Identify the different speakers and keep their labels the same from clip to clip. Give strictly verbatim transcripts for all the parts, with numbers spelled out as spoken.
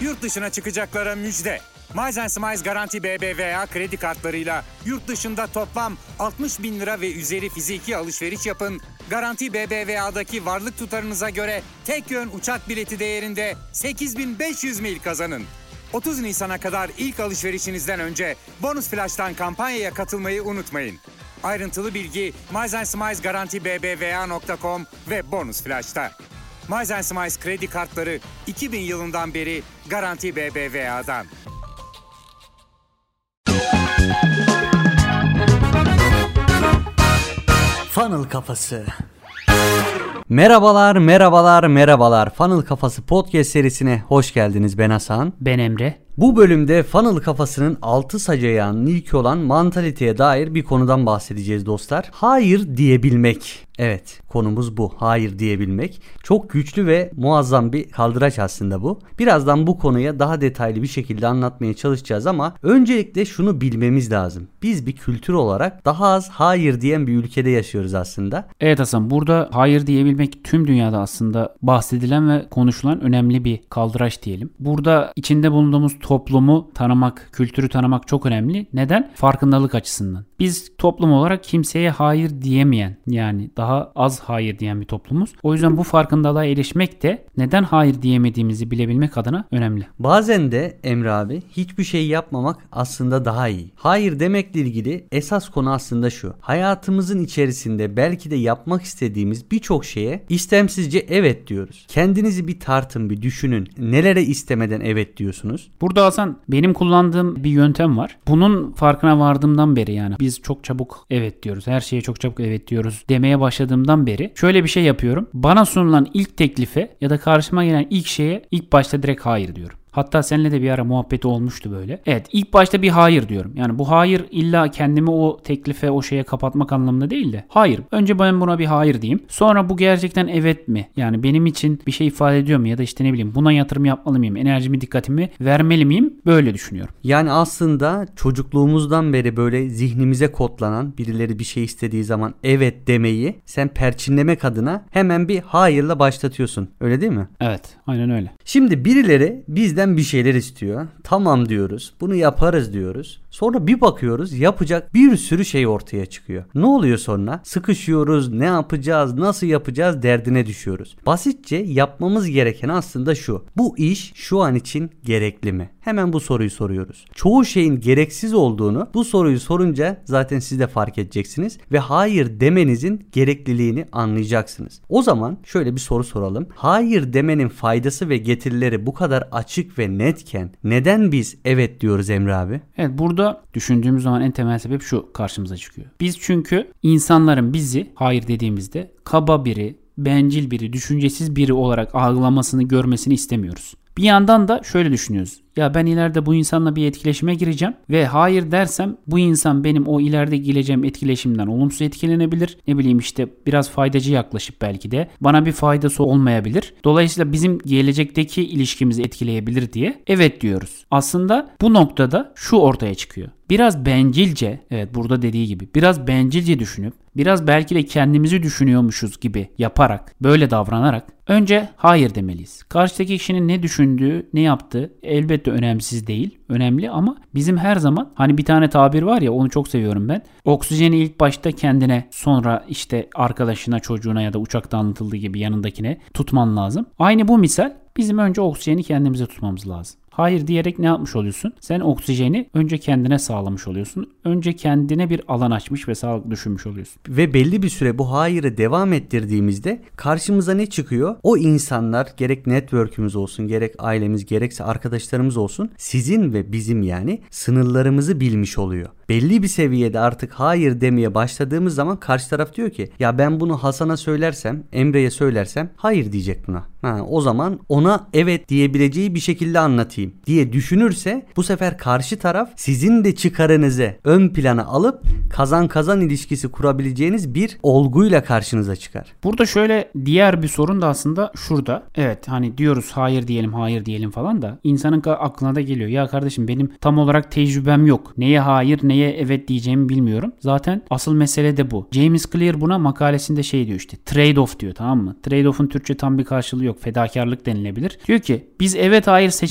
Speaker 1: Yurt dışına çıkacaklara müjde. Miles and Smiles Garanti B B V A kredi kartlarıyla yurt dışında toplam altmış bin lira ve üzeri fiziki alışveriş yapın. Garanti B B V A'daki varlık tutarınıza göre tek yön uçak bileti değerinde sekiz bin beş yüz mil kazanın. otuz Nisan'a kadar ilk alışverişinizden önce Bonus Flash'tan kampanyaya katılmayı unutmayın. Ayrıntılı bilgi Miles and Smiles Garanti B B V A nokta com ve Bonus Flash'ta. Miles and Smiles kredi kartları iki bin yılından beri Garanti B B V A'dan.
Speaker 2: Funnel Kafası. Merhabalar, merhabalar, merhabalar. Funnel Kafası podcast serisine hoş geldiniz. Ben Hasan.
Speaker 3: Ben Emre.
Speaker 2: Bu bölümde Funnel Kafası'nın altı sac ayağının ilki olan mantaliteye dair bir konudan bahsedeceğiz dostlar. Hayır diyebilmek. Evet, konumuz bu. Hayır diyebilmek. Çok güçlü ve muazzam bir kaldıraç aslında bu. Birazdan bu konuya daha detaylı bir şekilde anlatmaya çalışacağız ama öncelikle şunu bilmemiz lazım. Biz bir kültür olarak daha az hayır diyen bir ülkede yaşıyoruz aslında.
Speaker 3: Evet Hasan, burada hayır diyebilmek tüm dünyada aslında bahsedilen ve konuşulan önemli bir kaldıraç diyelim. Burada içinde bulunduğumuz toplumu tanımak, kültürü tanımak çok önemli. Neden? Farkındalık açısından. Biz toplum olarak kimseye hayır diyemeyen, yani daha az hayır diyen bir toplumuz. O yüzden bu farkındalığa erişmek de neden hayır diyemediğimizi bilebilmek adına önemli.
Speaker 2: Bazen de Emre abi hiçbir şey yapmamak aslında daha iyi. Hayır demekle ilgili esas konu aslında şu. Hayatımızın içerisinde belki de yapmak istediğimiz birçok şeye istemsizce evet diyoruz. Kendinizi bir tartın, bir düşünün. Nelere istemeden evet diyorsunuz?
Speaker 3: Burada Hasan, benim kullandığım bir yöntem var. Bunun farkına vardığımdan beri, yani biz çok çabuk evet diyoruz. Her şeye çok çabuk evet diyoruz demeye başladığımdan beri şöyle bir şey yapıyorum. Bana sunulan ilk teklife ya da karşıma gelen ilk şeye ilk başta direkt hayır diyorum. Hatta seninle de bir ara muhabbeti olmuştu böyle. Evet, ilk başta bir hayır diyorum. Yani bu hayır illa kendimi o teklife, o şeye kapatmak anlamında değil de hayır. Önce ben buna bir hayır diyeyim. Sonra bu gerçekten evet mi? Yani benim için bir şey ifade ediyor mu? Ya da işte ne bileyim, buna yatırım yapmalı mıyım? Enerjimi, dikkatimi vermeli miyim? Böyle düşünüyorum.
Speaker 2: Yani aslında çocukluğumuzdan beri böyle zihnimize kodlanan, birileri bir şey istediği zaman evet demeyi sen perçinlemek adına hemen bir hayırla başlatıyorsun. Öyle değil mi?
Speaker 3: Evet, aynen öyle.
Speaker 2: Şimdi birileri bizden bir şeyler istiyor. Tamam diyoruz. Bunu yaparız diyoruz. Sonra bir bakıyoruz, yapacak bir sürü şey ortaya çıkıyor. Ne oluyor sonra? Sıkışıyoruz. Ne yapacağız? Nasıl yapacağız? Derdine düşüyoruz. Basitçe yapmamız gereken aslında şu. Bu iş şu an için gerekli mi? Hemen bu soruyu soruyoruz. Çoğu şeyin gereksiz olduğunu bu soruyu sorunca zaten siz de fark edeceksiniz ve hayır demenizin gerekliliğini anlayacaksınız. O zaman şöyle bir soru soralım. Hayır demenin faydası ve getirileri bu kadar açık ve netken neden biz evet diyoruz Emre abi?
Speaker 3: Evet, burada düşündüğümüz zaman en temel sebep şu karşımıza çıkıyor. Biz çünkü insanların bizi hayır dediğimizde kaba biri, bencil biri, düşüncesiz biri olarak algılamasını, görmesini istemiyoruz. Bir yandan da şöyle düşünüyoruz. Ya ben ileride bu insanla bir etkileşime gireceğim ve hayır dersem bu insan benim o ileride gireceğim etkileşimden olumsuz etkilenebilir. Ne bileyim işte biraz faydacı yaklaşıp belki de bana bir faydası olmayabilir. Dolayısıyla bizim gelecekteki ilişkimizi etkileyebilir diye evet diyoruz. Aslında bu noktada şu ortaya çıkıyor. Biraz bencilce, evet burada dediği gibi biraz bencilce düşünüp biraz belki de kendimizi düşünüyormuşuz gibi yaparak, böyle davranarak önce hayır demeliyiz. Karşıdaki kişinin ne düşündüğü, ne yaptığı elbette önemsiz değil. Önemli ama bizim her zaman, hani bir tane tabir var ya, onu çok seviyorum ben. Oksijeni ilk başta kendine, sonra işte arkadaşına, çocuğuna ya da uçakta anlatıldığı gibi yanındakine tutman lazım. Aynı bu misal, bizim önce oksijeni kendimize tutmamız lazım. Hayır diyerek ne yapmış oluyorsun? Sen oksijeni önce kendine sağlamış oluyorsun. Önce kendine bir alan açmış ve sağlıklı düşünmüş oluyorsun.
Speaker 2: Ve belli bir süre bu hayırı devam ettirdiğimizde karşımıza ne çıkıyor? O insanlar, gerek network'ümüz olsun, gerek ailemiz, gerekse arkadaşlarımız olsun, sizin ve bizim yani sınırlarımızı bilmiş oluyor. Belli bir seviyede artık hayır demeye başladığımız zaman karşı taraf diyor ki ya ben bunu Hasan'a söylersem, Emre'ye söylersem hayır diyecek buna. Ha, o zaman ona evet diyebileceği bir şekilde anlatayım diye düşünürse bu sefer karşı taraf sizin de çıkarınızı ön plana alıp kazan kazan ilişkisi kurabileceğiniz bir olguyla karşınıza çıkar.
Speaker 3: Burada şöyle diğer bir sorun da aslında şurada. Evet, hani diyoruz hayır diyelim hayır diyelim falan da insanın aklına da geliyor. Ya kardeşim, benim tam olarak tecrübem yok. Neye hayır neye evet diyeceğimi bilmiyorum. Zaten asıl mesele de bu. James Clear buna makalesinde şey diyor, işte trade-off diyor, tamam mı? Trade-off'un Türkçe tam bir karşılığı yok. Fedakarlık denilebilir. Diyor ki biz evet hayır seçenekleri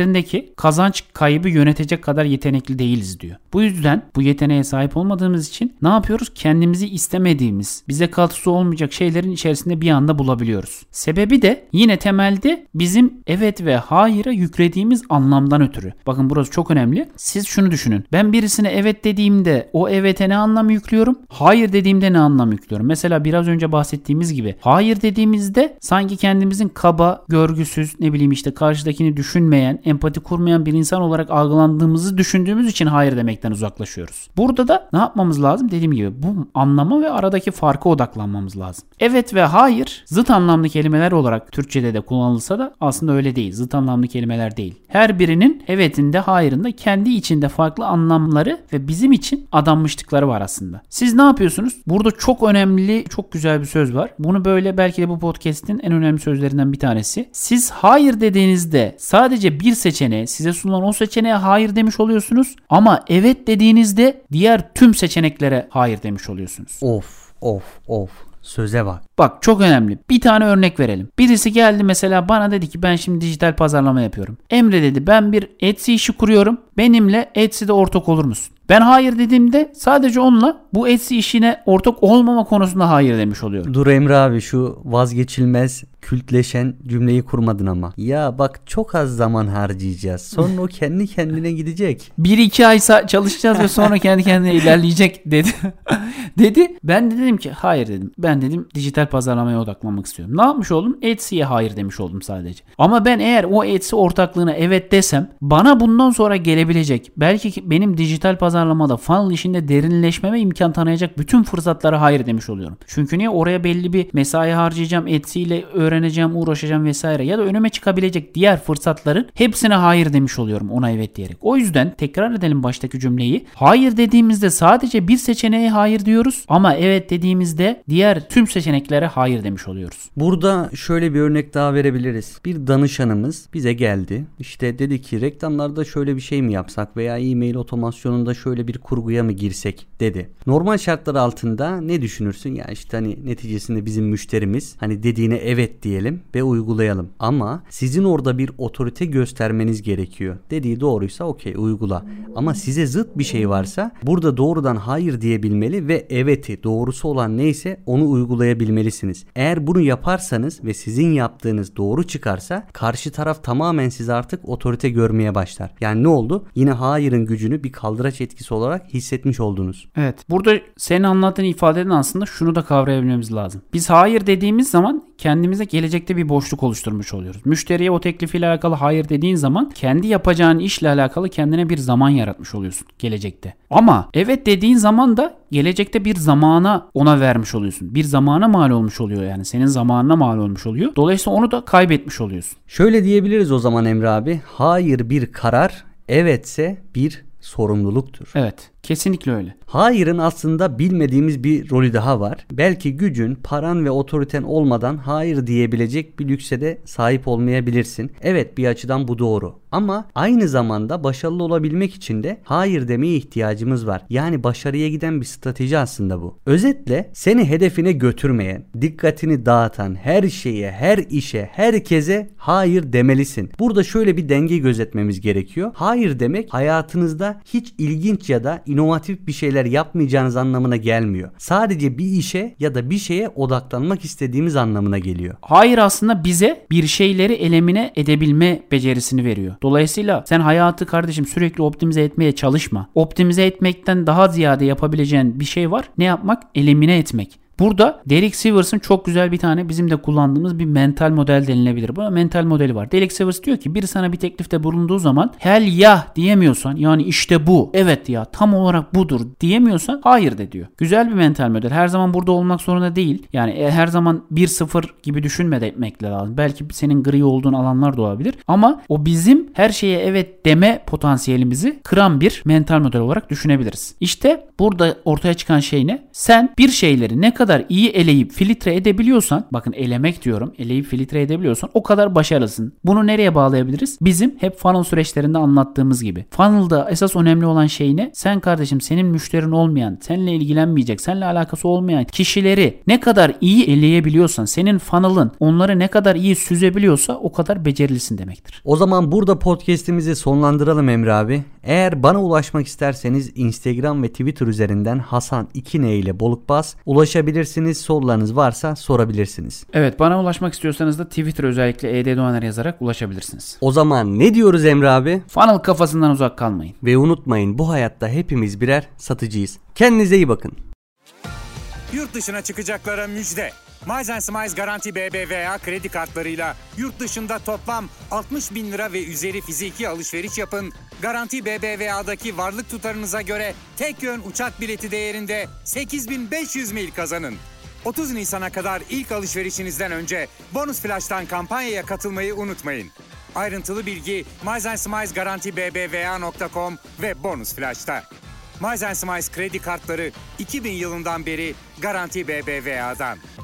Speaker 3: üzerindeki kazanç kaybı yönetecek kadar yetenekli değiliz diyor. Bu yüzden bu yeteneğe sahip olmadığımız için ne yapıyoruz? Kendimizi istemediğimiz, bize katkısı olmayacak şeylerin içerisinde bir anda bulabiliyoruz. Sebebi de yine temelde bizim evet ve hayır'a yüklediğimiz anlamdan ötürü. Bakın burası çok önemli. Siz şunu düşünün. Ben birisine evet dediğimde o evete ne anlam yüklüyorum? Hayır dediğimde ne anlam yüklüyorum? Mesela biraz önce bahsettiğimiz gibi hayır dediğimizde sanki kendimizin kaba, görgüsüz, ne bileyim işte karşıdakini düşünmeyen, empati kurmayan bir insan olarak algılandığımızı düşündüğümüz için hayır demekten uzaklaşıyoruz. Burada da ne yapmamız lazım? Dediğim gibi bu anlama ve aradaki farka odaklanmamız lazım. Evet ve hayır zıt anlamlı kelimeler olarak Türkçe'de de kullanılsa da aslında öyle değil. Zıt anlamlı kelimeler değil. Her birinin evetinde, hayırında kendi içinde farklı anlamları ve bizim için adanmışlıkları var aslında. Siz ne yapıyorsunuz? Burada çok önemli, çok güzel bir söz var. Bunu böyle belki de bu podcast'in en önemli sözlerinden bir tanesi. Siz hayır dediğinizde sadece bir seçeneğe, size sunulan o seçeneğe hayır demiş oluyorsunuz. Ama evet dediğinizde diğer tüm seçeneklere hayır demiş oluyorsunuz.
Speaker 2: Of of of. Söze bak.
Speaker 3: Bak çok önemli. Bir tane örnek verelim. Birisi geldi mesela bana dedi ki ben şimdi dijital pazarlama yapıyorum. Emre dedi ben bir Etsy işi kuruyorum. Benimle Etsy'de ortak olur musun? Ben hayır dediğimde sadece onunla bu Etsy işine ortak olmama konusunda hayır demiş oluyorum.
Speaker 2: Dur Emre abi, şu vazgeçilmez kültleşen cümleyi kurmadın ama. Ya bak çok az zaman harcayacağız. Sonra o kendi kendine gidecek.
Speaker 3: bir iki ay çalışacağız ve sonra kendi kendine ilerleyecek dedi. dedi. Ben de dedim ki hayır dedim. Ben dedim dijital pazarlamaya odaklanmak istiyorum. Ne yapmış oldum? Etsy'ye hayır demiş oldum sadece. Ama ben eğer o Etsy ortaklığına evet desem bana bundan sonra gelebilecek, belki benim dijital pazarlamada funnel işinde derinleşmeme imkan tanıyacak bütün fırsatlara hayır demiş oluyorum. Çünkü niye? Oraya belli bir mesai harcayacağım, Etsy ile öğreneceğim, uğraşacağım vesaire, ya da önüme çıkabilecek diğer fırsatların hepsine hayır demiş oluyorum ona evet diyerek. O yüzden tekrar edelim baştaki cümleyi. Hayır dediğimizde sadece bir seçeneğe hayır diyoruz ama evet dediğimizde diğer tüm seçeneklere hayır demiş oluyoruz.
Speaker 2: Burada şöyle bir örnek daha verebiliriz. Bir danışanımız bize geldi. İşte dedi ki reklamlarda şöyle bir şey mi yapsak veya e-mail otomasyonunda şöyle bir kurguya mı girsek dedi. Normal şartlar altında ne düşünürsün? Ya işte hani neticesinde bizim müşterimiz, hani dediğine evet diyelim ve uygulayalım. Ama sizin orada bir otorite göstermeniz gerekiyor. Dediği doğruysa okey, uygula. Ama size zıt bir şey varsa burada doğrudan hayır diyebilmeli ve evet'i, doğrusu olan neyse onu uygulayabilmelisiniz. Eğer bunu yaparsanız ve sizin yaptığınız doğru çıkarsa karşı taraf tamamen size artık otorite görmeye başlar. Yani ne oldu? Yine hayırın gücünü bir kaldıraç etkisi olarak hissetmiş oldunuz.
Speaker 3: Evet. Burada senin anlattığın ifadeden aslında şunu da kavrayabilmemiz lazım. Biz hayır dediğimiz zaman kendimize gelecekte bir boşluk oluşturmuş oluyoruz. Müşteriye o teklifiyle alakalı hayır dediğin zaman kendi yapacağın işle alakalı kendine bir zaman yaratmış oluyorsun gelecekte. Ama evet dediğin zaman da gelecekte bir zamana ona vermiş oluyorsun. Bir zamana mal olmuş oluyor yani. Senin zamanına mal olmuş oluyor. Dolayısıyla onu da kaybetmiş oluyorsun.
Speaker 2: Şöyle diyebiliriz o zaman Emre abi. Hayır bir karar, evetse bir sorumluluktur.
Speaker 3: Evet. Kesinlikle öyle.
Speaker 2: Hayırın aslında bilmediğimiz bir rolü daha var. Belki gücün, paran ve otoriten olmadan hayır diyebilecek bir lükse de sahip olmayabilirsin. Evet, bir açıdan bu doğru. Ama aynı zamanda başarılı olabilmek için de hayır demeye ihtiyacımız var. Yani başarıya giden bir strateji aslında bu. Özetle seni hedefine götürmeyen, dikkatini dağıtan her şeye, her işe, herkese hayır demelisin. Burada şöyle bir denge gözetmemiz gerekiyor. Hayır demek hayatınızda hiç ilginç ya da inovatif bir şeyler yapmayacağınız anlamına gelmiyor. Sadece bir işe ya da bir şeye odaklanmak istediğimiz anlamına geliyor.
Speaker 3: Hayır aslında bize bir şeyleri elemine edebilme becerisini veriyor. Dolayısıyla sen hayatı kardeşim sürekli optimize etmeye çalışma. Optimize etmekten daha ziyade yapabileceğin bir şey var. Ne yapmak? Elimine etmek. Burada Derek Sivers'ın çok güzel bir tane bizim de kullandığımız bir mental model denilebilir. Buna mental modeli var. Derek Sivers diyor ki biri sana bir teklifte bulunduğu zaman hell ya diyemiyorsan, yani işte bu, evet ya tam olarak budur diyemiyorsan hayır de diyor. Güzel bir mental model. Her zaman burada olmak zorunda değil. Yani her zaman bir sıfır gibi düşünme de etmekle lazım. Belki senin gri olduğun alanlar da olabilir. Ama o bizim her şeye evet deme potansiyelimizi kıran bir mental model olarak düşünebiliriz. İşte burada ortaya çıkan şey ne? Sen bir şeyleri ne kadar kadar iyi eleyip filtre edebiliyorsan, bakın elemek diyorum, eleyip filtre edebiliyorsan o kadar başarılısın. Bunu nereye bağlayabiliriz? Bizim hep funnel süreçlerinde anlattığımız gibi. Funnel'da esas önemli olan şey ne? Sen kardeşim, senin müşterin olmayan, seninle ilgilenmeyecek, seninle alakası olmayan kişileri ne kadar iyi eleyebiliyorsan, senin funnel'ın onları ne kadar iyi süzebiliyorsa o kadar becerilisin demektir.
Speaker 2: O zaman burada podcast'imizi sonlandıralım Emre abi. Eğer bana ulaşmak isterseniz Instagram ve Twitter üzerinden Hasan iki N ile Bolukbaz ulaşabilirsiniz. Sorularınız varsa sorabilirsiniz.
Speaker 3: Evet, bana ulaşmak istiyorsanız da Twitter özellikle E D Doğaner yazarak ulaşabilirsiniz.
Speaker 2: O zaman ne diyoruz Emre abi?
Speaker 3: Funnel kafasından uzak kalmayın.
Speaker 2: Ve unutmayın, bu hayatta hepimiz birer satıcıyız. Kendinize iyi bakın.
Speaker 1: Yurt dışına çıkacaklara müjde. Miles Smiles Garanti B B V A kredi kartlarıyla yurt dışında toplam altmış bin lira ve üzeri fiziki alışveriş yapın. Garanti B B V A'daki varlık tutarınıza göre tek yön uçak bileti değerinde sekiz bin beş yüz mil kazanın. otuz Nisan'a kadar ilk alışverişinizden önce Bonus Flash'tan kampanyaya katılmayı unutmayın. Ayrıntılı bilgi Miles Smiles Garanti B B V A nokta com ve Bonus Flash'ta. Miles Smiles kredi kartları iki bin yılından beri Garanti B B V A'dan.